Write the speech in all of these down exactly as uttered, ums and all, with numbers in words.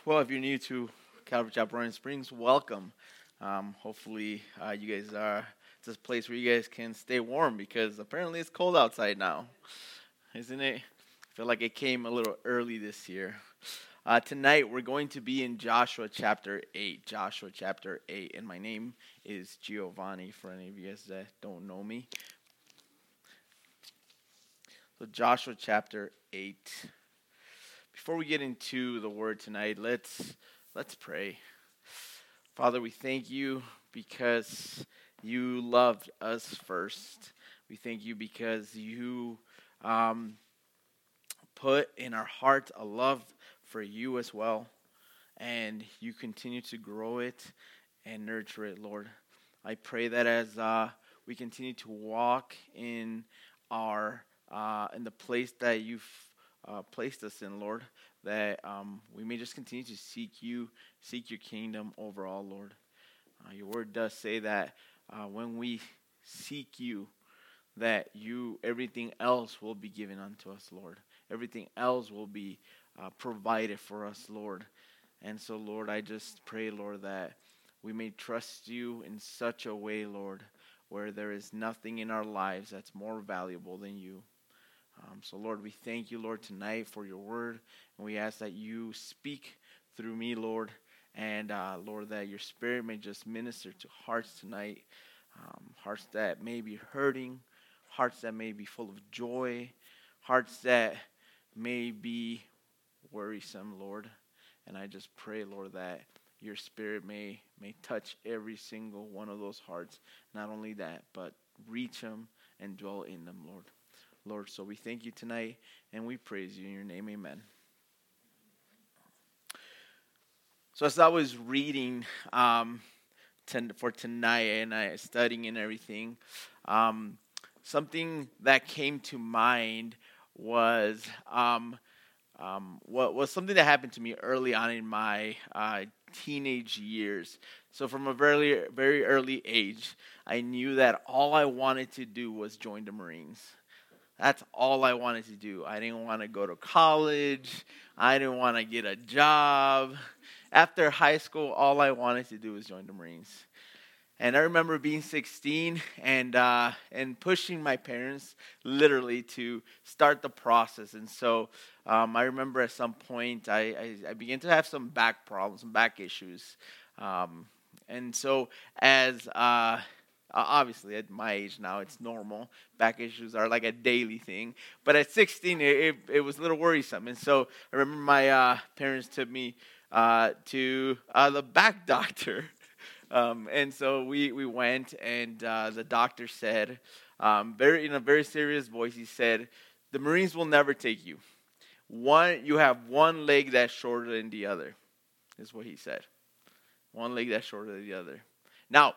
Well, if you're new to Calvary Chapel Roaring Springs, welcome. Um, hopefully, uh, you guys are it's this place where you guys can stay warm because apparently it's cold outside now, isn't it? I feel like it came a little early this year. Uh, tonight, we're going to be in Joshua chapter eight. Joshua chapter eight, and my name is Giovanni for any of you guys that don't know me. So, Joshua chapter eight. Before we get into the word tonight, let's let's pray. Father, we thank you because you loved us first. We thank you because you um, put in our heart a love for you as well, and you continue to grow it and nurture it, Lord. I pray that as uh, we continue to walk in our uh, in the place that you've Uh, placed us in, Lord, that um, we may just continue to seek you, seek your kingdom overall, Lord. Uh, your word does say that uh, when we seek you, that you, everything else will be given unto us, Lord. Everything else will be uh, provided for us, Lord. And so, Lord, I just pray, Lord, that we may trust you in such a way, Lord, where there is nothing in our lives that's more valuable than you. Um, so, Lord, we thank you, Lord, tonight for your word. And we ask that you speak through me, Lord. And, uh, Lord, that your spirit may just minister to hearts tonight. Um, hearts that may be hurting. Hearts that may be full of joy. Hearts that may be worrisome, Lord. And I just pray, Lord, that your spirit may, may touch every single one of those hearts. Not only that, but reach them and dwell in them, Lord. Lord, so we thank you tonight, and we praise you in your name, amen. So as I was reading um, ten, for tonight, and I studying and everything, um, something that came to mind was um, um, what was something that happened to me early on in my uh, teenage years. So from a very, very early age, I knew that all I wanted to do was join the Marines. That's all I wanted to do. I didn't want to go to college. I didn't want to get a job. After high school, all I wanted to do was join the Marines. And I remember being sixteen and uh, and pushing my parents literally to start the process. And so um, I remember at some point I, I, I began to have some back problems, some back issues. Um, and so as... Uh, Uh, obviously, at my age now, it's normal. Back issues are like a daily thing. But at sixteen, it, it, it was a little worrisome. And so I remember my uh, parents took me uh, to uh, the back doctor. Um, and so we, we went, and uh, the doctor said, um, very in a very serious voice, he said, the Marines will never take you. One, you have one leg that's shorter than the other, is what he said. One leg that's shorter than the other. Now,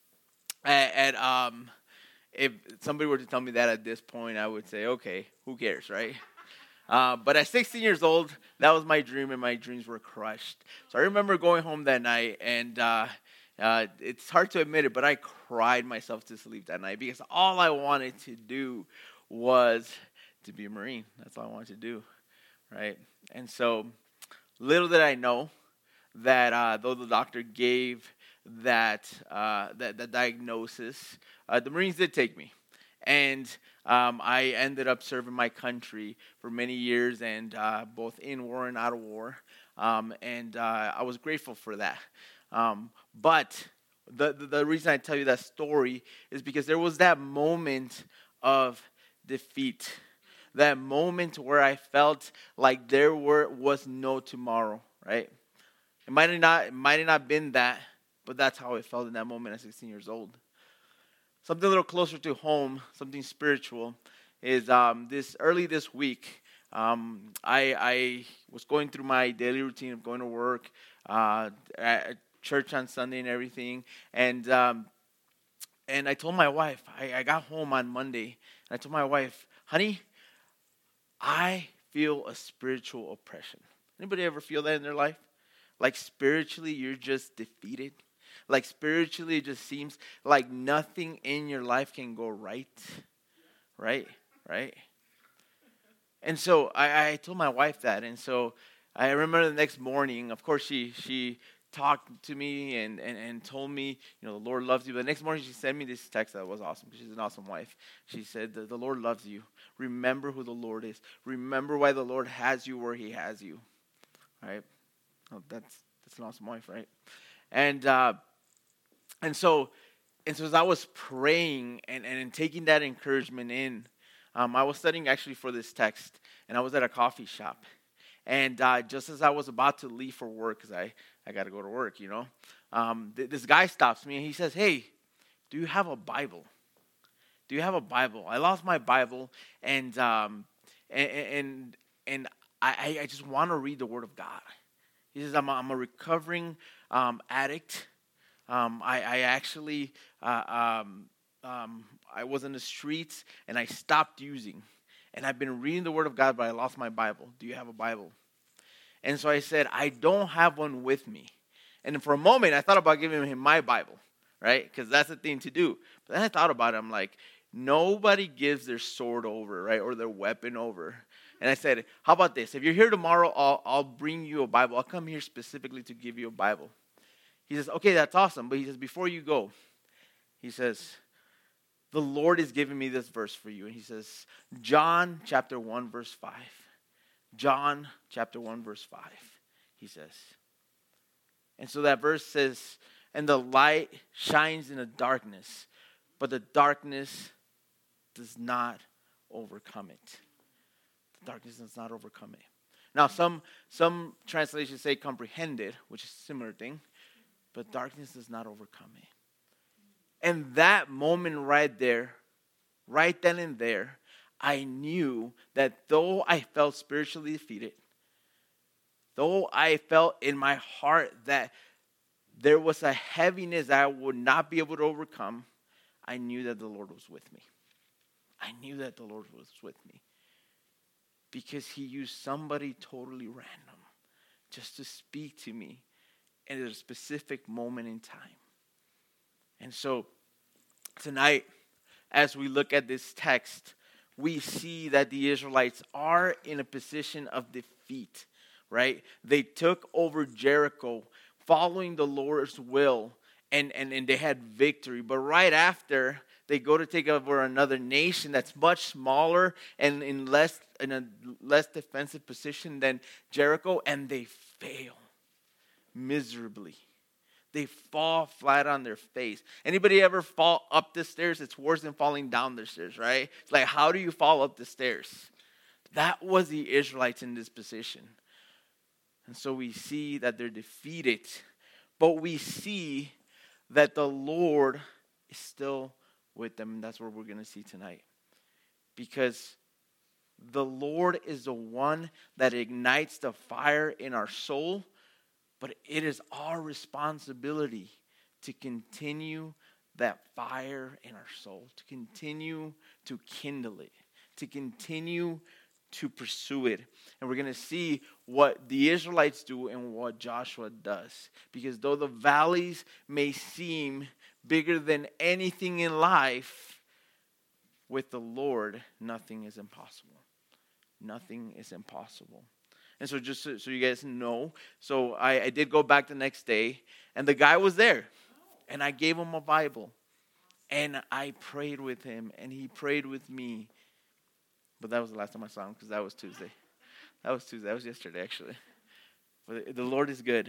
And um, if somebody were to tell me that at this point, I would say, okay, who cares, right? Uh, but at sixteen years old, that was my dream, and my dreams were crushed. So I remember going home that night, and uh, uh, it's hard to admit it, but I cried myself to sleep that night because all I wanted to do was to be a Marine. That's all I wanted to do, right? And so little did I know that uh, though the doctor gave that uh, that, that diagnosis, uh, the Marines did take me. And um, I ended up serving my country for many years, and uh, both in war and out of war. Um, and uh, I was grateful for that. Um, but the, the, the reason I tell you that story is because there was that moment of defeat. That moment where I felt like there were was no tomorrow, right? It might have not, it might have not been that, but that's how it felt in that moment at sixteen years old. Something a little closer to home, something spiritual, is um, this early this week, um, I, I was going through my daily routine of going to work, uh, at church on Sunday and everything, and um, and I told my wife, I, I got home on Monday, and I told my wife, honey, I feel a spiritual oppression. Anybody ever feel that in their life? Like spiritually, you're just defeated. Like spiritually, it just seems like nothing in your life can go right. Right? Right? And so I, I told my wife that. And so I remember the next morning, of course, she she talked to me and, and, and told me, you know, the Lord loves you. But the next morning, she sent me this text that was awesome because she's an awesome wife. She said, the, the Lord loves you. Remember who the Lord is. Remember why the Lord has you where he has you. Right? Oh, that's that's an awesome wife, right? And uh, and so and so as I was praying and, and taking that encouragement in, um, I was studying actually for this text, and I was at a coffee shop. And uh, just as I was about to leave for work, because I, I got to go to work, you know, um, th- this guy stops me and he says, hey, do you have a Bible? Do you have a Bible? I lost my Bible, and um, and and, and I, I just want to read the Word of God. He says, I'm a, I'm a recovering um, addict. Um, I, I actually, uh, um, um, I was in the streets, and I stopped using. And I've been reading the Word of God, but I lost my Bible. Do you have a Bible? And so I said, I don't have one with me. And for a moment, I thought about giving him my Bible, right? Because that's the thing to do. But then I thought about it. I'm like, nobody gives their sword over, right? Or their weapon over. And I said, how about this? If you're here tomorrow, I'll, I'll bring you a Bible. I'll come here specifically to give you a Bible. He says, okay, that's awesome. But he says, before you go, he says, the Lord is giving me this verse for you. And he says, John chapter one, verse five. John chapter one, verse five, he says. And so that verse says, and the light shines in the darkness, but the darkness does not overcome it. The darkness does not overcome it. Now, some, some translations say comprehended, which is a similar thing, but darkness does not overcome it. And that moment right there, right then and there, I knew that though I felt spiritually defeated, though I felt in my heart that there was a heaviness that I would not be able to overcome, I knew that the Lord was with me. I knew that the Lord was with me. Because he used somebody totally random just to speak to me at a specific moment in time. And so tonight, as we look at this text, we see that the Israelites are in a position of defeat, right? They took over Jericho following the Lord's will, and, and, and they had victory. But right after, they go to take over another nation that's much smaller and in less in a less defensive position than Jericho, and they fail miserably. They fall flat on their face. Anybody ever fall up the stairs? It's worse than falling down the stairs, right? It's like, how do you fall up the stairs? That was the Israelites in this position. And so we see that they're defeated. But we see that the Lord is still with them. And that's what we're going to see tonight. Because the Lord is the one that ignites the fire in our soul. But it is our responsibility to continue that fire in our soul, to continue to kindle it, to continue to pursue it. And we're going to see what the Israelites do and what Joshua does. Because though the valleys may seem bigger than anything in life, with the Lord, nothing is impossible. Nothing is impossible. And so just so, so you guys know, so I, I did go back the next day, and the guy was there. And I gave him a Bible. And I prayed with him, and he prayed with me. But that was the last time I saw him, because that was Tuesday. That was Tuesday. That was yesterday, actually. But the Lord is good.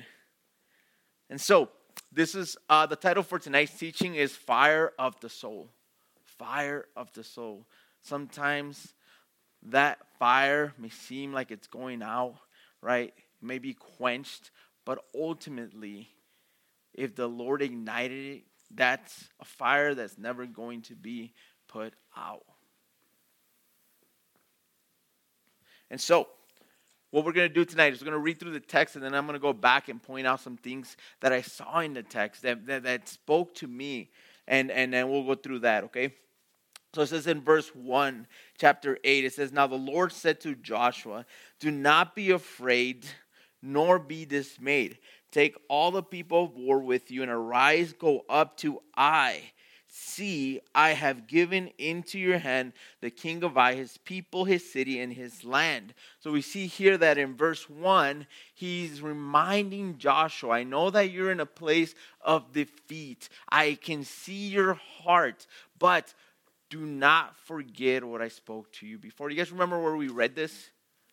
And so, this is, uh, the title for tonight's teaching is Fire of the Soul. Fire of the Soul. Sometimes that fire may seem like it's going out, right? It may be quenched, but ultimately, if the Lord ignited it, that's a fire that's never going to be put out. And so, what we're going to do tonight is we're going to read through the text, and then I'm going to go back and point out some things that I saw in the text that, that, that spoke to me, and, and then we'll go through that, okay? So it says in verse one, chapter eight, it says, Now the Lord said to Joshua, Do not be afraid, nor be dismayed. Take all the people of war with you, and arise, go up to Ai. See, I have given into your hand the king of Ai, his people, his city, and his land. So we see here that in verse one, he's reminding Joshua, I know that you're in a place of defeat. I can see your heart, but do not forget what I spoke to you before. Do you guys remember where we read this?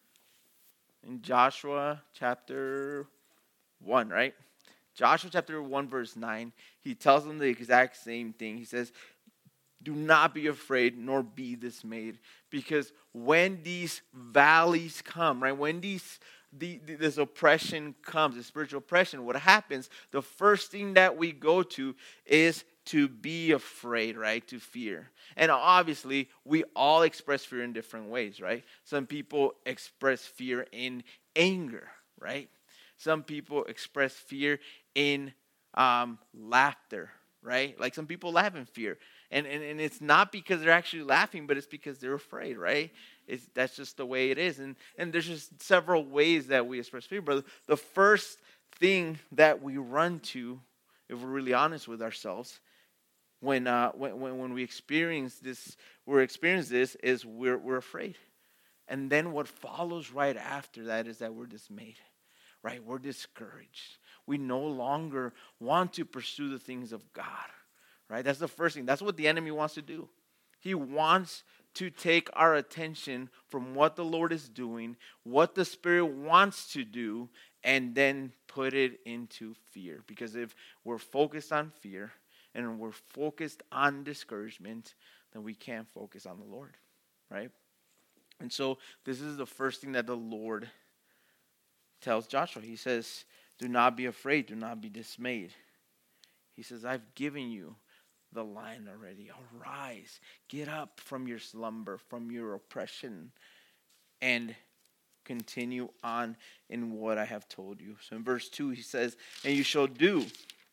In Joshua chapter one, right? Joshua chapter one, verse nine, he tells them the exact same thing. He says, do not be afraid nor be dismayed. Because when these valleys come, right, when these the, the, this oppression comes, the spiritual oppression, what happens, the first thing that we go to is to be afraid, right, to fear. And obviously, we all express fear in different ways, right? Some people express fear in anger, right? Some people express fear in um, laughter, right? Like some people laugh in fear. And, and and it's not because they're actually laughing, but it's because they're afraid, right? It's, that's just the way it is. And, and there's just several ways that we express fear. But the first thing that we run to, if we're really honest with ourselves, when uh, when, when we experience this, we're experiencing this, is we're we're afraid. And then what follows right after that is that we're dismayed. Right? We're discouraged. We no longer want to pursue the things of God. Right? That's the first thing. That's what the enemy wants to do. He wants to take our attention from what the Lord is doing, what the Spirit wants to do, and then put it into fear. Because if we're focused on fear and we're focused on discouragement, then we can't focus on the Lord. Right? And so this is the first thing that the Lord tells Joshua. He says, do not be afraid, do not be dismayed. He says, I've given you the land already. Arise, get up from your slumber, from your oppression, and continue on in what I have told you. So in verse two, he says, and you shall do,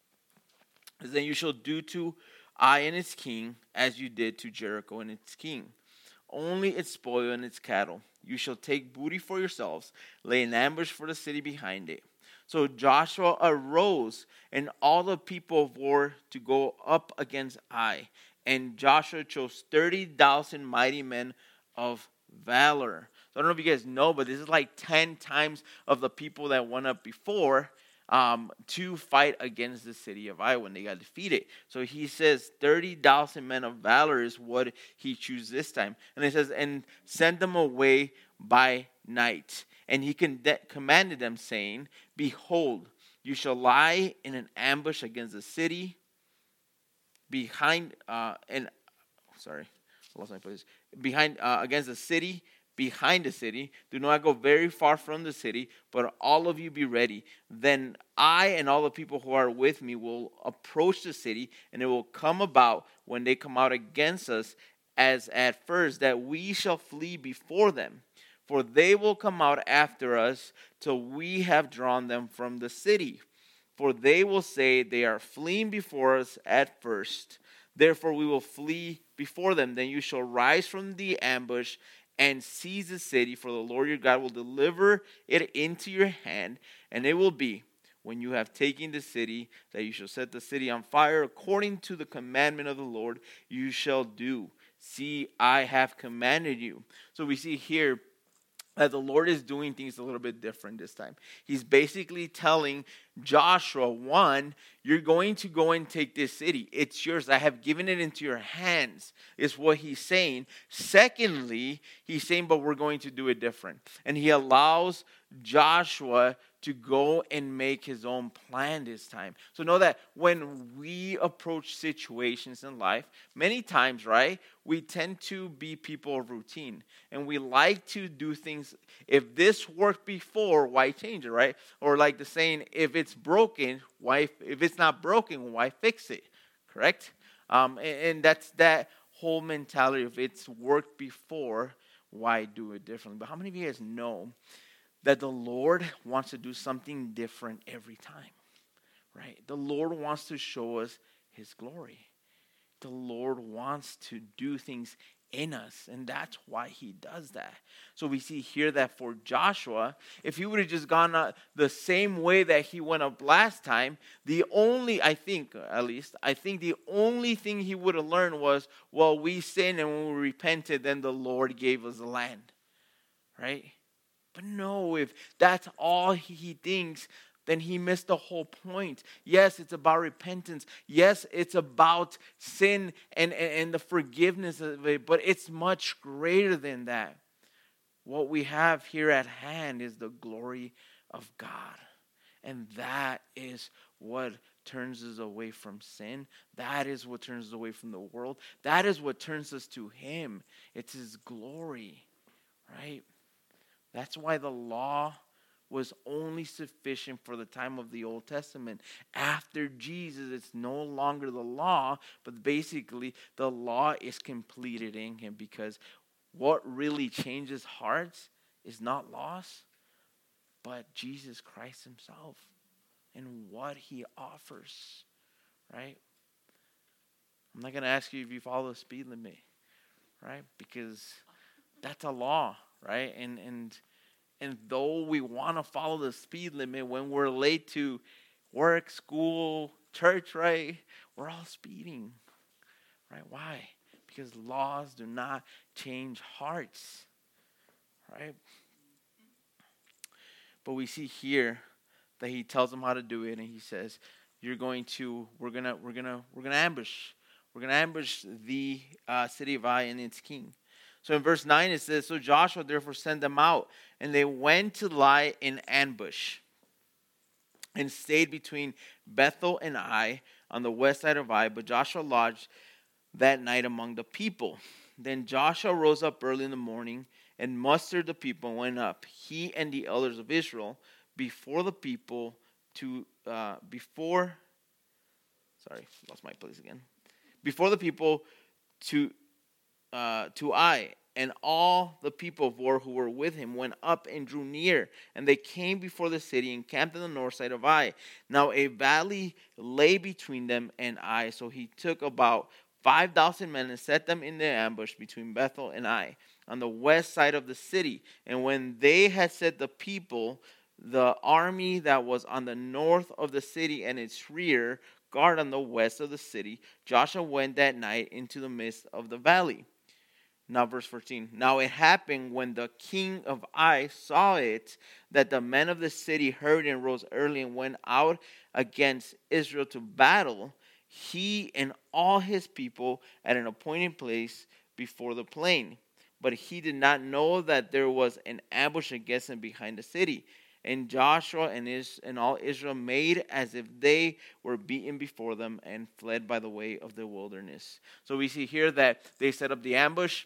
then you shall do to Ai and its king as you did to Jericho and its king. Only its spoil and its cattle. You shall take booty for yourselves, lay an ambush for the city behind it. So Joshua arose, and all the people of war to go up against Ai. And Joshua chose thirty thousand mighty men of valor. So I don't know if you guys know, but this is like ten times of the people that went up before um, to fight against the city of Ai when they got defeated. So he says thirty thousand men of valor is what he chooses this time. And he says, and send them away by night. And he con- commanded them, saying, behold, you shall lie in an ambush against the city behind, uh, and, sorry, I lost my place, behind, uh, against the city, behind the city. Do not go very far from the city, but all of you be ready. Then I and all the people who are with me will approach the city, and it will come about when they come out against us as at first, that we shall flee before them. For they will come out after us till we have drawn them from the city. For they will say they are fleeing before us at first. Therefore we will flee before them. Then you shall rise from the ambush and seize the city. For the Lord your God will deliver it into your hand. And it will be, when you have taken the city, that you shall set the city on fire. According to the commandment of the Lord you shall do. See, I have commanded you. So we see here that the Lord is doing things a little bit different this time. He's basically telling Joshua, one, you're going to go and take this city. It's yours. I have given it into your hands, is what he's saying. Secondly, he's saying, but we're going to do it different. And he allows Joshua to go and make his own plan this time. So know that when we approach situations in life, many times, right, we tend to be people of routine. And we like to do things, if this worked before, why change it, right? Or like the saying, if it's broken, why, if it's not broken, why fix it, correct? Um, and, and that's that whole mentality. If it's worked before, why do it differently? But how many of you guys know that the Lord wants to do something different every time, right? The Lord wants to show us his glory. The Lord wants to do things in us. And that's why he does that. So we see here that for Joshua, if he would have just gone uh, the same way that he went up last time, the only, I think, at least, I think the only thing he would have learned was, well, we sinned and when we repented, then the Lord gave us the land. Right? But no, if that's all he, he thinks, then he missed the whole point. Yes, it's about repentance. Yes, it's about sin and, and, and the forgiveness of it, but it's much greater than that. What we have here at hand is the glory of God. And that is what turns us away from sin. That is what turns us away from the world. That is what turns us to him. It's his glory, right? That's why the law was only sufficient for the time of the Old Testament. After Jesus, it's no longer the law, but basically the law is completed in him, because what really changes hearts is not laws, but Jesus Christ himself and what he offers, right? I'm not going to ask you if you follow the speed limit, right? Because that's a law, right? And and And though we want to follow the speed limit when we're late to work, school, church, right? We're all speeding, right? Why? Because laws do not change hearts, right? But we see here that he tells them how to do it, and he says, "You're going to, we're gonna, we're gonna, we're gonna ambush, we're gonna ambush the uh, city of Ai and its king." So in verse nine it says, "So Joshua therefore sent them out, and they went to lie in ambush, and stayed between Bethel and Ai on the west side of Ai. But Joshua lodged that night among the people. Then Joshua rose up early in the morning and mustered the people and went up, he and the elders of Israel, before the people to uh, before. Sorry, lost my place again. Before the people to." Uh, to Ai, and all the people of war who were with him went up and drew near, and they came before the city and camped on the north side of Ai. Now a valley lay between them and Ai, so he took about five thousand men and set them in the ambush between Bethel and Ai on the west side of the city. And when they had set the people, the army that was on the north of the city and its rear guard on the west of the city, Joshua went that night into the midst of the valley." Now verse fourteen. "Now it happened when the king of Ai saw it, that the men of the city hurried and rose early and went out against Israel to battle, he and all his people at an appointed place before the plain. But he did not know that there was an ambush against him behind the city. And Joshua and, his, and all Israel made as if they were beaten before them and fled by the way of the wilderness." So we see here that they set up the ambush.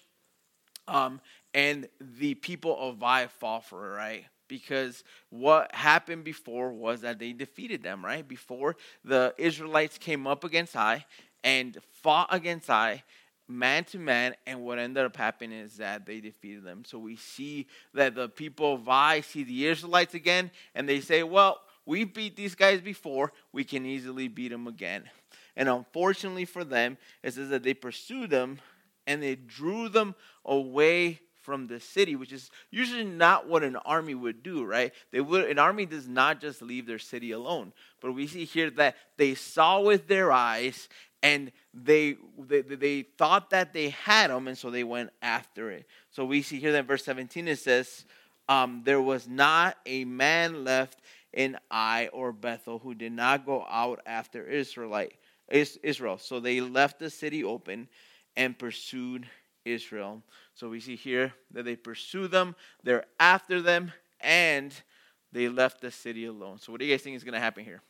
Um, and the people of Ai fall for it, right? Because what happened before was that they defeated them, right? Before, the Israelites came up against Ai and fought against Ai, man to man, and what ended up happening is that they defeated them. So we see that the people of Ai see the Israelites again, and they say, well, we beat these guys before, we can easily beat them again. And unfortunately for them, it says that they pursued them, and they drew them away from the city, which is usually not what an army would do, right? They would. An army does not just leave their city alone. But we see here that they saw with their eyes, and they they, they thought that they had them, and so they went after it. So we see here that in verse seventeen it says, um, "There was not a man left in Ai or Bethel who did not go out after Israelite Israel. So they left the city open and pursued Israel." So we see here that they pursue them, they're after them, and they left the city alone. So what do you guys think is going to happen here?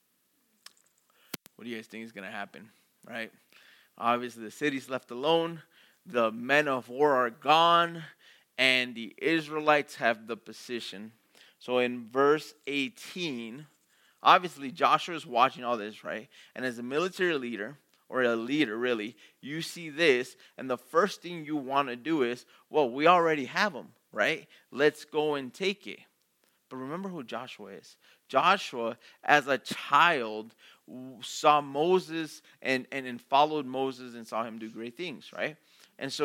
What do you guys think is going to happen, right? Obviously, the city's left alone, the men of war are gone, and the Israelites have the position. So in verse eighteen, obviously Joshua is watching all this, right? And as a military leader, or a leader really, you see this, and the first thing you want to do is, well, we already have them, right? Let's go and take it. But remember who Joshua is. Joshua, as a child, saw Moses and, and, and followed Moses and saw him do great things, right? And so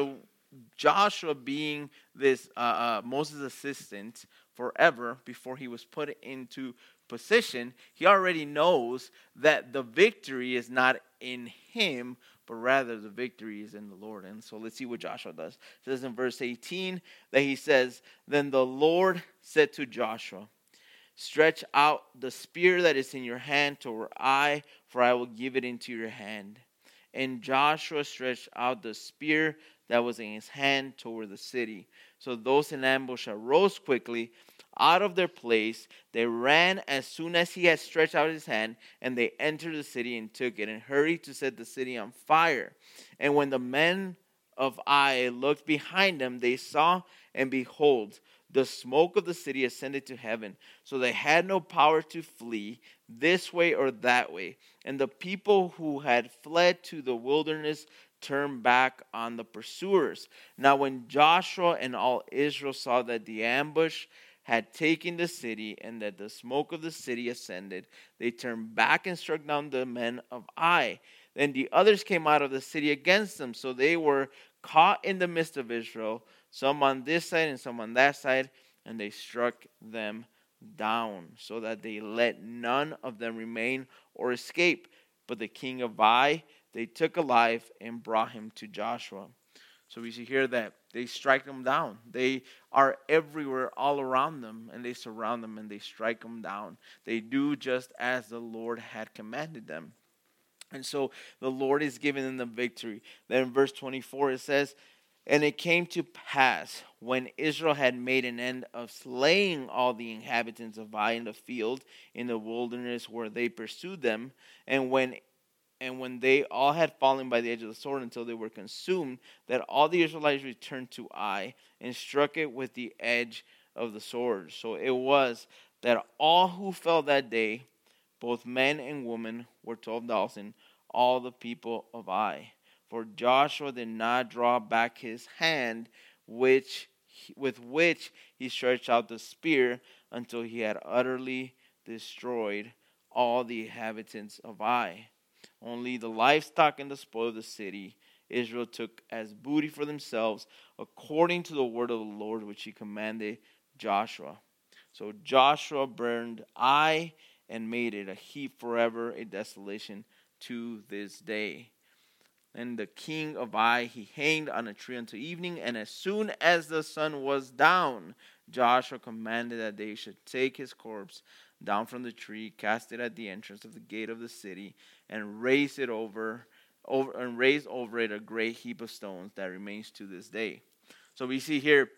Joshua being this uh, uh, Moses' assistant forever before he was put into position, he already knows that the victory is not in him, but rather the victory is in the Lord. And so let's see what Joshua does. It says in verse eighteen that he says, "Then the Lord said to Joshua, stretch out the spear that is in your hand toward I, for I will give it into your hand. And Joshua stretched out the spear that was in his hand toward the city. So those in ambush arose quickly out of their place. They ran as soon as he had stretched out his hand, and they entered the city and took it, and hurried to set the city on fire. And when the men of Ai looked behind them, they saw, and behold, the smoke of the city ascended to heaven. So they had no power to flee this way or that way. And the people who had fled to the wilderness turned back on the pursuers. Now when Joshua and all Israel saw that the ambush had taken the city, and that the smoke of the city ascended, they turned back and struck down the men of Ai. Then the others came out of the city against them. So they were caught in the midst of Israel, some on this side and some on that side, and they struck them down, so that they let none of them remain or escape. But the king of Ai they took alive and brought him to Joshua." So we see here that they strike them down. They are everywhere all around them, and they surround them and they strike them down. They do just as the Lord had commanded them. And so the Lord is giving them the victory. Then in verse twenty-four it says, "And it came to pass, when Israel had made an end of slaying all the inhabitants of Ai in the field, in the wilderness where they pursued them, and when and when they all had fallen by the edge of the sword until they were consumed, that all the Israelites returned to Ai and struck it with the edge of the sword. So it was that all who fell that day, both men and women, were twelve thousand, all the people of Ai. For Joshua did not draw back his hand, which with which he stretched out the spear, until he had utterly destroyed all the inhabitants of Ai. Only the livestock and the spoil of the city Israel took as booty for themselves, according to the word of the Lord which he commanded Joshua. So Joshua burned Ai and made it a heap forever, a desolation to this day. And the king of Ai he hanged on a tree until evening, and as soon as the sun was down, Joshua commanded that they should take his corpse down from the tree, cast it at the entrance of the gate of the city, and raise it over, over and raise over it a great heap of stones that remains to this day. So we see here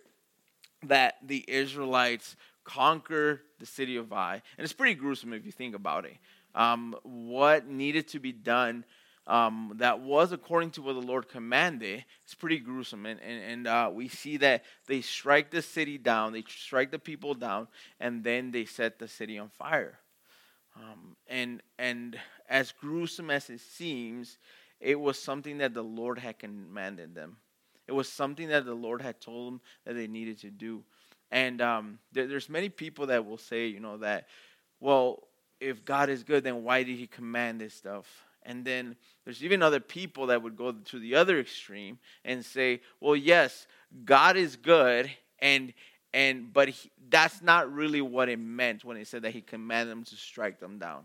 that the Israelites conquer the city of Ai, and it's pretty gruesome if you think about it. Um, what needed to be done um, that was according to what the Lord commanded, it's pretty gruesome. And, and, and uh, we see that they strike the city down, they strike the people down, and then they set the city on fire. Um, and and as gruesome as it seems, it was something that the Lord had commanded them. It was something that the Lord had told them that they needed to do. And um, there, there's many people that will say, you know, that, well, if God is good, then why did he command this stuff? And then there's even other people that would go to the other extreme and say, well, yes, God is good, and and but he, that's not really what it meant when it said that he commanded them to strike them down.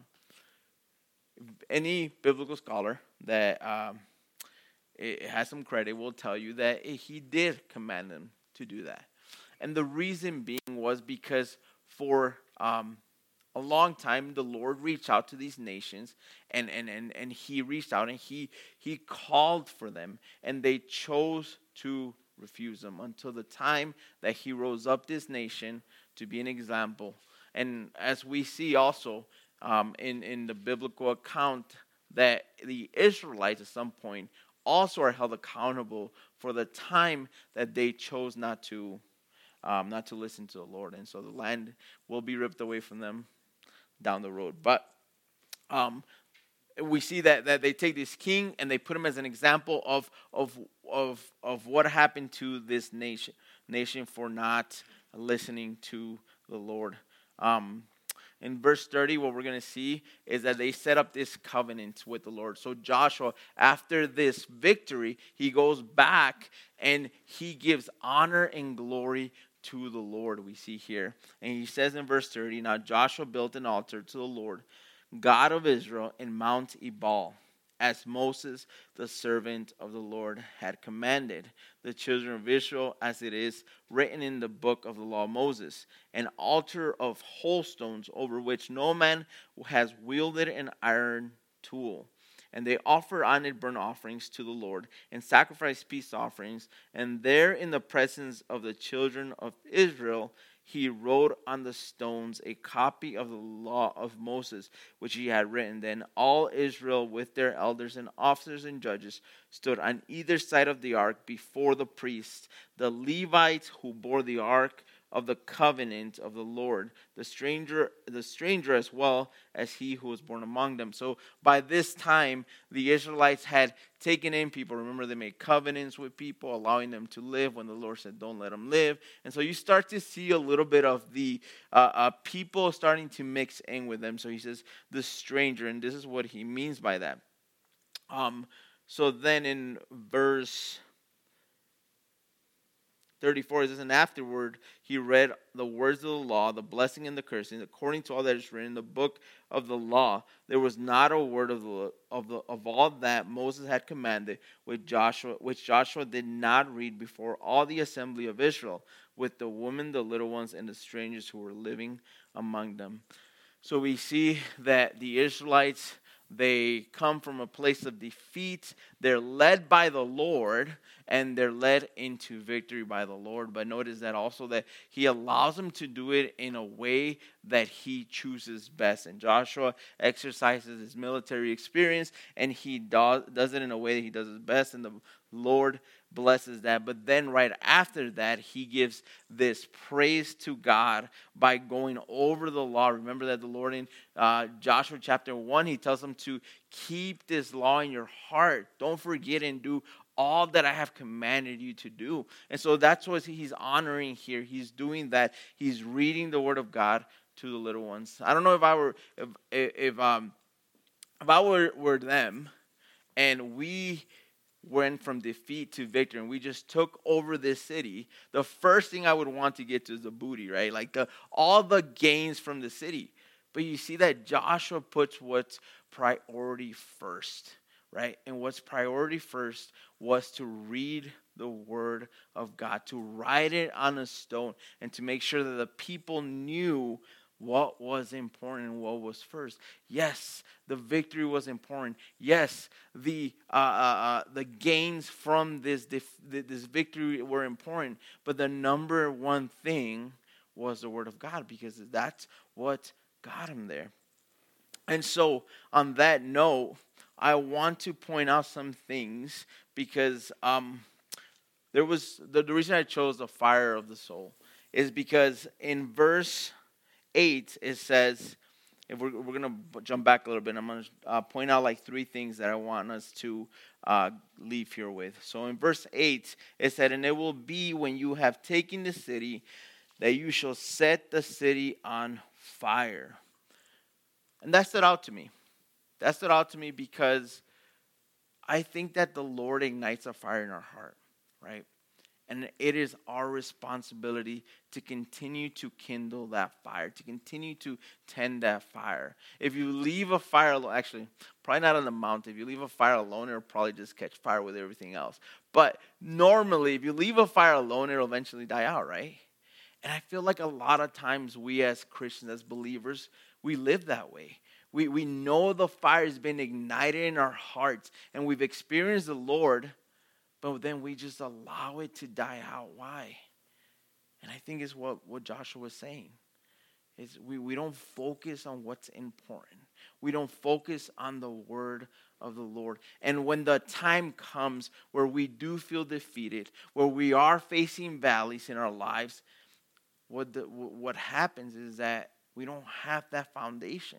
Any biblical scholar that um, it has some credit will tell you that he did command them to do that. And the reason being was because for um, a long time, the Lord reached out to these nations, and, and, and, and he reached out and he, he called for them, and they chose to refuse him until the time that he rose up this nation to be an example. And as we see also um, in, in the biblical account, that the Israelites at some point also are held accountable for the time that they chose not to um, not to listen to the Lord. And so the land will be ripped away from them down the road. But um, we see that, that they take this king and they put him as an example of of of of what happened to this nation nation for not listening to the Lord. Um, in verse thirty, what we're going to see is that they set up this covenant with the Lord. So Joshua, after this victory, he goes back and he gives honor and glory to the Lord, we see here. And he says in verse thirty, now Joshua built an altar to the Lord, God of Israel, in Mount Ebal, as Moses, the servant of the Lord, had commanded the children of Israel, as it is written in the book of the law of Moses, an altar of whole stones over which no man has wielded an iron tool. And they offer on it burnt offerings to the Lord and sacrifice peace offerings. And there in the presence of the children of Israel, he wrote on the stones a copy of the law of Moses, which he had written. Then all Israel with their elders and officers and judges stood on either side of the ark before the priests, the Levites who bore the ark of the covenant of the Lord, the stranger, the stranger as well as he who was born among them. So by this time, the Israelites had taken in people. Remember, they made covenants with people, allowing them to live when the Lord said, don't let them live. And so you start to see a little bit of the uh, uh, people starting to mix in with them. So he says, the stranger, and this is what he means by that. Um, so then in verse thirty-four, it says, and afterward he read the words of the law, the blessing and the cursing, according to all that is written in the book of the law. There was not a word of the of the of all that Moses had commanded, which Joshua which Joshua did not read before all the assembly of Israel, with the women, the little ones, and the strangers who were living among them. So we see that the Israelites, they come from a place of defeat. They're led by the Lord, and they're led into victory by the Lord. But notice that also that he allows them to do it in a way that he chooses best. And Joshua exercises his military experience, and he does, does it in a way that he does it best. And the Lord blesses that. But then right after that, he gives this praise to God by going over the law. Remember that the Lord in uh, Joshua chapter one, he tells them to keep this law in your heart. Don't forget and do all that I have commanded you to do. And so that's what he's honoring here. He's doing that. He's reading the word of God to the little ones. I don't know if I were if if um if I were, were them, and we went from defeat to victory, and we just took over this city, the first thing I would want to get to is the booty, right? Like the all the gains from the city. But you see that Joshua puts what's priority first, right? And what's priority first was to read the word of God, to write it on a stone, and to make sure that the people knew what was important and what was first. Yes, the victory was important. Yes, the uh, uh, the gains from this dif- this victory were important. But the number one thing was the word of God, because that's what got him there. And so, on that note, I want to point out some things, because um, there was the, the reason I chose the fire of the soul is because in verse eight, it says, if we're, we're going to jump back a little bit, I'm going to uh, point out like three things that I want us to uh, leave here with. So in verse eight, it said, and it will be when you have taken the city that you shall set the city on fire. And that stood out to me. That stood out to me because I think that the Lord ignites a fire in our heart, right? And it is our responsibility to continue to kindle that fire, to continue to tend that fire. If you leave a fire alone, actually, probably not on the mountain. If you leave a fire alone, it'll probably just catch fire with everything else. But normally, if you leave a fire alone, it'll eventually die out, right? And I feel like a lot of times we as Christians, as believers, we live that way. We, we know the fire has been ignited in our hearts, and we've experienced the Lord, but then we just allow it to die out. Why? And I think it's what, what Joshua was saying. Is we, we don't focus on what's important. We don't focus on the word of the Lord. And when the time comes where we do feel defeated, where we are facing valleys in our lives, what the, what happens is that we don't have that foundation.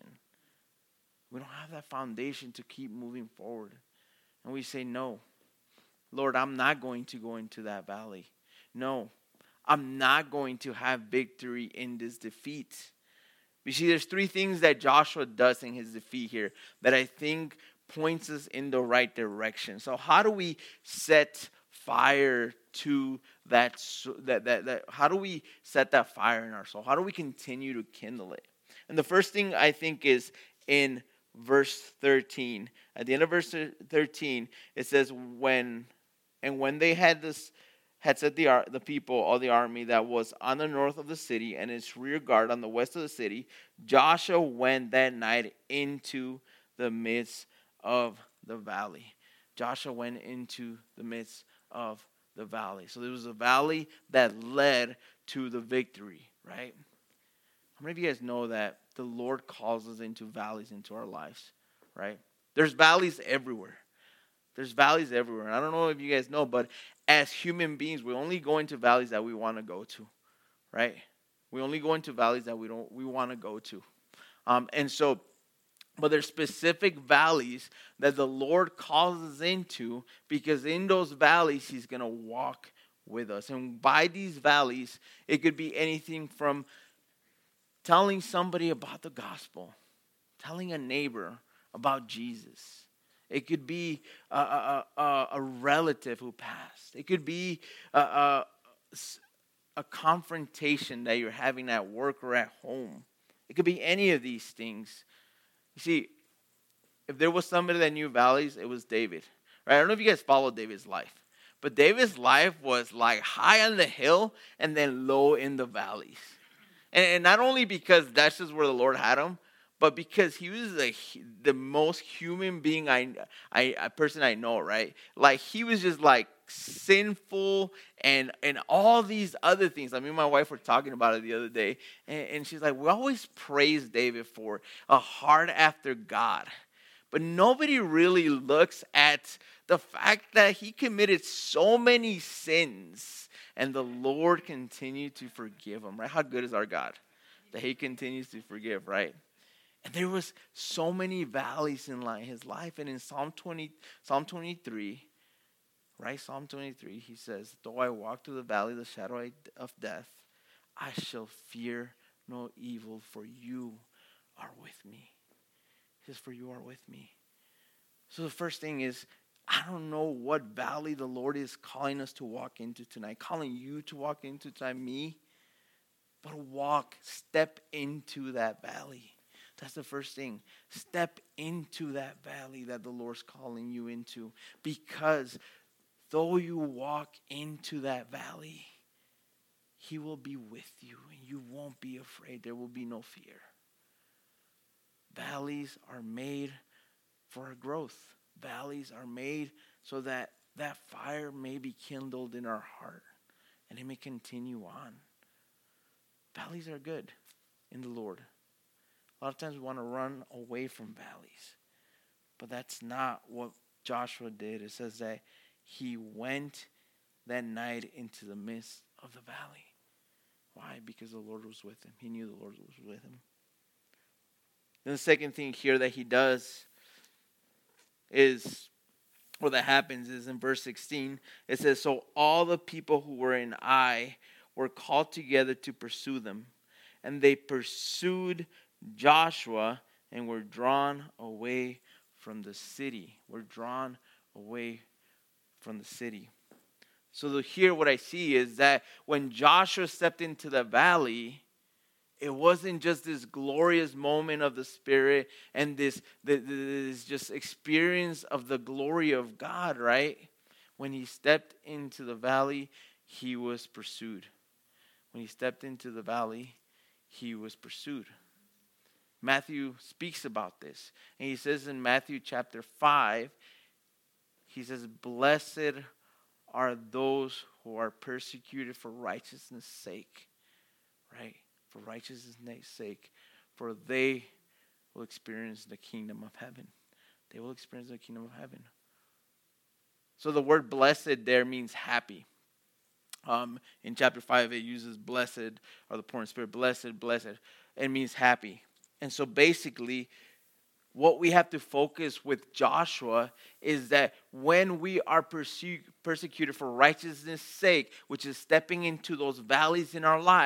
We don't have that foundation to keep moving forward. And we say, no, Lord, I'm not going to go into that valley. No, I'm not going to have victory in this defeat. You see, there's three things that Joshua does in his defeat here that I think points us in the right direction. So how do we set fire to that, that, that, that, how do we set that fire in our soul? How do we continue to kindle it? And the first thing I think is in verse thirteen. At the end of verse thirteen, it says, when, and when they had this, had set the, the people, all the army that was on the north of the city and its rear guard on the west of the city, Joshua went that night into the midst of the valley. Joshua went into the midst of the valley. So there was a valley that led to the victory, right? How many of you guys know that the Lord calls us into valleys into our lives, right? There's valleys everywhere. There's valleys everywhere. And I don't know if you guys know, but as human beings, we only go into valleys that we want to go to, right? We only go into valleys that we don't we want to go to. Um, and so, but there's specific valleys that the Lord calls us into, because in those valleys, He's going to walk with us. And by these valleys, it could be anything from telling somebody about the gospel, telling a neighbor about Jesus. It could be a, a, a, a relative who passed. It could be a, a, a confrontation that you're having at work or at home. It could be any of these things. You see, if there was somebody that knew valleys, it was David. Right? I don't know if you guys follow David's life, but David's life was like high on the hill and then low in the valleys. And, and not only because that's just where the Lord had him, but because he was the, the most human being I, I, a person I know, right? Like, he was just like sinful and and all these other things. I mean, my wife were talking about it the other day, and, and she's like, we always praise David for a heart after God. But nobody really looks at the fact that he committed so many sins, and the Lord continued to forgive him, right? How good is our God? That He continues to forgive, right? And there was so many valleys in his life. And in Psalm twenty, Psalm twenty-three, right? Psalm twenty-three, he says, though I walk through the valley of the shadow of death, I shall fear no evil, for you are with me. He says, for you are with me. So the first thing is, I don't know what valley the Lord is calling us to walk into tonight, calling you to walk into tonight, me, but walk, step into that valley. That's the first thing. Step into that valley that the Lord's calling you into. Because though you walk into that valley, He will be with you and you won't be afraid. There will be no fear. Valleys are made for our growth. Valleys are made so that that fire may be kindled in our heart and it may continue on. Valleys are good in the Lord. A lot of times we want to run away from valleys. But that's not what Joshua did. It says that he went that night into the midst of the valley. Why? Because the Lord was with him. He knew the Lord was with him. Then the second thing here that he does is, or that happens is in verse sixteen. It says, so all the people who were in Ai were called together to pursue them. And they pursued Joshua and were drawn away from the city. Were drawn away from the city. So the, here what I see is that when Joshua stepped into the valley, it wasn't just this glorious moment of the Spirit and this, this just experience of the glory of God, right? When he stepped into the valley, he was pursued. When he stepped into the valley, he was pursued. Matthew speaks about this. And he says in Matthew chapter five, he says, blessed are those who are persecuted for righteousness' sake. Right? For righteousness' sake. For they will experience the kingdom of heaven. They will experience the kingdom of heaven. So the word blessed there means happy. Um, in chapter five, it uses blessed, or the poor in spirit, blessed, blessed. It means happy. And so basically, what we have to focus with Joshua is that when we are perse- persecuted for righteousness' sake, which is stepping into those valleys in our life,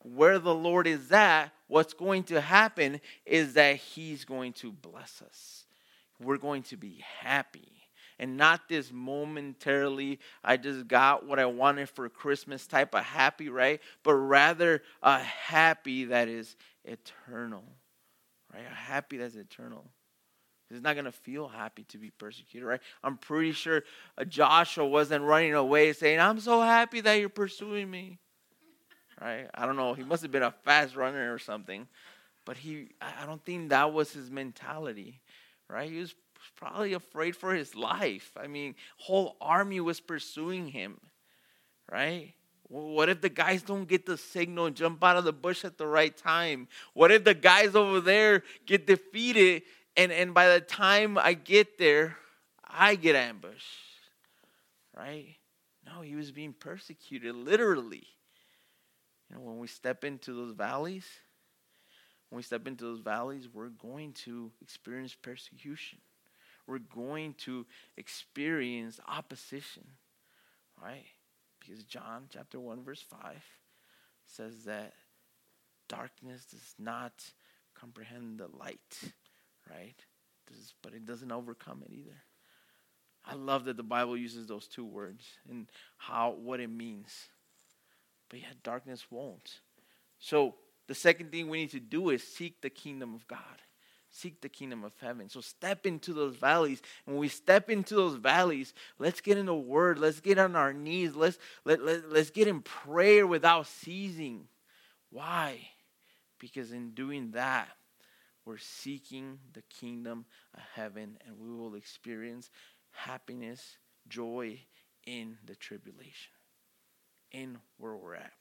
where the Lord is at, what's going to happen is that he's going to bless us. We're going to be happy. And not this momentarily, I just got what I wanted for Christmas type of happy, right? But rather a happy that is eternal, right? A happy that's eternal. It's not going to feel happy to be persecuted, right? I'm pretty sure Joshua wasn't running away saying, I'm so happy that you're pursuing me, right? I don't know. He must have been a fast runner or something. But he, I don't think that was his mentality, right? He was probably afraid for his life. I mean, whole army was pursuing him, right? What if the guys don't get the signal and jump out of the bush at the right time? What if the guys over there get defeated and, and by the time I get there, I get ambushed, right? No, he was being persecuted, literally. You know, when we step into those valleys, when we step into those valleys, we're going to experience persecution. We're going to experience opposition, right? Because John chapter one verse five says that darkness does not comprehend the light, right? Does, but it doesn't overcome it either. I love that the Bible uses those two words and how what it means. But yet darkness won't. So the second thing we need to do is seek the kingdom of God. Seek the kingdom of heaven. So step into those valleys. And when we step into those valleys, let's get in the word. Let's get on our knees. Let's, let, let, let's get in prayer without ceasing. Why? Because in doing that, we're seeking the kingdom of heaven. And we will experience happiness, joy in the tribulation. In where we're at.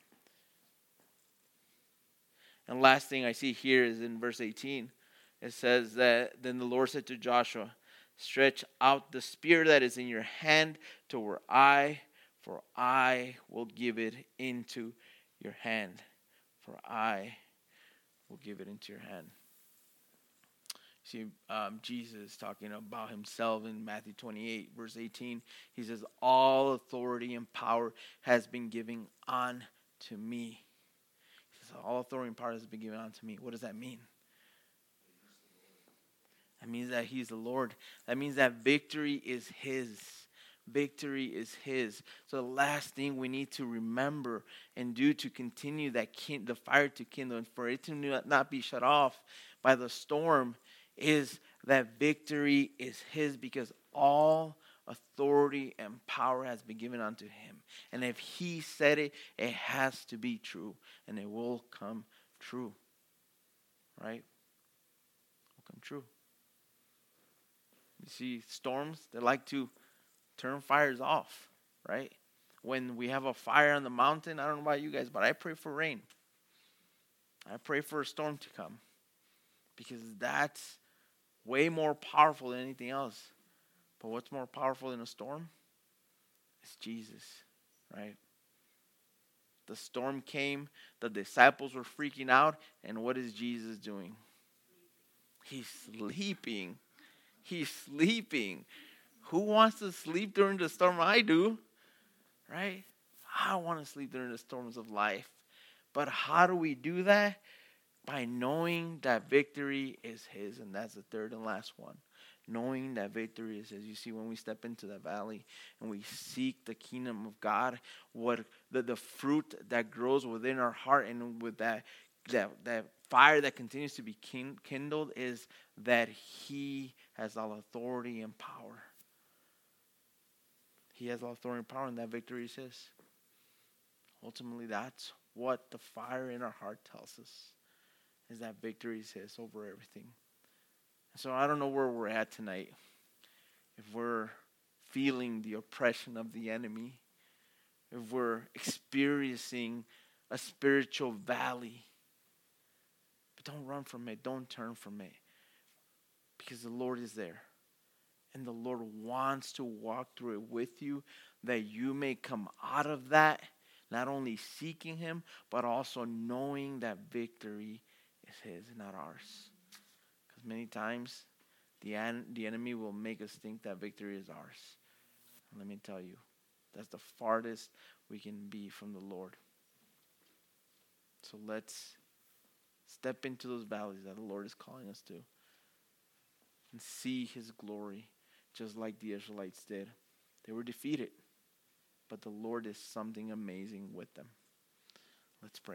And last thing I see here is in verse eighteen. It says that, then the Lord said to Joshua, stretch out the spear that is in your hand toward I, for I will give it into your hand. For I will give it into your hand. See, um, Jesus talking about himself in Matthew twenty-eight, verse eighteen. He says, all authority and power has been given unto me. He says, all authority and power has been given unto me. What does that mean? That means that he's the Lord. That means that victory is his. Victory is his. So the last thing we need to remember and do to continue that kin- the fire to kindle and for it to not be shut off by the storm is that victory is his, because all authority and power has been given unto him. And if he said it, it has to be true. And it will come true. Right? It will come true. You see, storms, they like to turn fires off, right? When we have a fire on the mountain, I don't know about you guys, but I pray for rain. I pray for a storm to come, because that's way more powerful than anything else. But what's more powerful than a storm? It's Jesus, right? The storm came, the disciples were freaking out, and what is Jesus doing? He's sleeping. He's sleeping. Who wants to sleep during the storm? I do, right? I want to sleep during the storms of life. But how do we do that? By knowing that victory is his. And that's the third and last one. Knowing that victory is his. You see, when we step into the valley and we seek the kingdom of God, what the, the fruit that grows within our heart and with that that that fire that continues to be kin- kindled is that he has all authority and power. He has all authority and power, and that victory is his. Ultimately, that's what the fire in our heart tells us, is that victory is his over everything. So I don't know where we're at tonight. If we're feeling the oppression of the enemy, if we're experiencing a spiritual valley, but don't run from it, don't turn from it, because the Lord is there. And the Lord wants to walk through it with you, that you may come out of that, not only seeking him, but also knowing that victory is his and not ours. Because many times, the, an- the enemy will make us think that victory is ours. And let me tell you, that's the farthest we can be from the Lord. So let's step into those valleys that the Lord is calling us to and see his glory, just like the Israelites did. They were defeated, but the Lord is something amazing with them. Let's pray.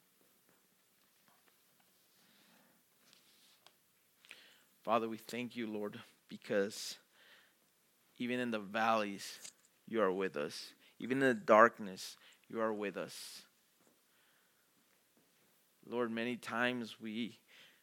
Father, we thank you, Lord, because even in the valleys, you are with us. Even in the darkness, you are with us. Lord, many times we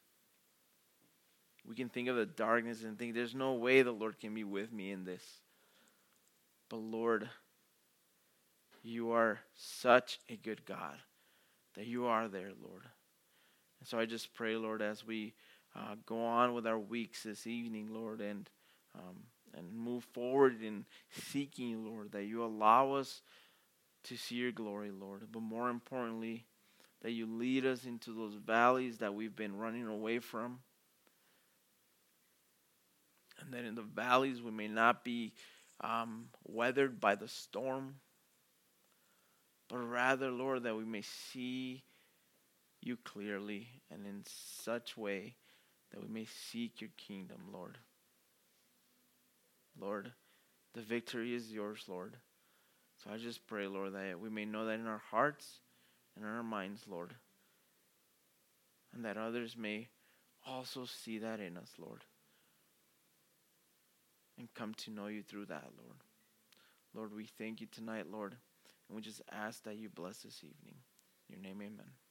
we can think of the darkness and think there's no way the Lord can be with me in this. But Lord, you are such a good God that you are there, Lord. And so I just pray, Lord, as we uh, go on with our weeks this evening, Lord, and um, and move forward in seeking you, Lord, that you allow us to see your glory, Lord. But more importantly, that you lead us into those valleys that we've been running away from. And that in the valleys we may not be um, weathered by the storm, but rather, Lord, that we may see you clearly and in such way that we may seek your kingdom, Lord. Lord, the victory is yours, Lord. So I just pray, Lord, that we may know that in our hearts and in our minds, Lord, and that others may also see that in us, Lord, and come to know you through that, Lord. Lord, we thank you tonight, Lord, and we just ask that you bless this evening. In your name, amen.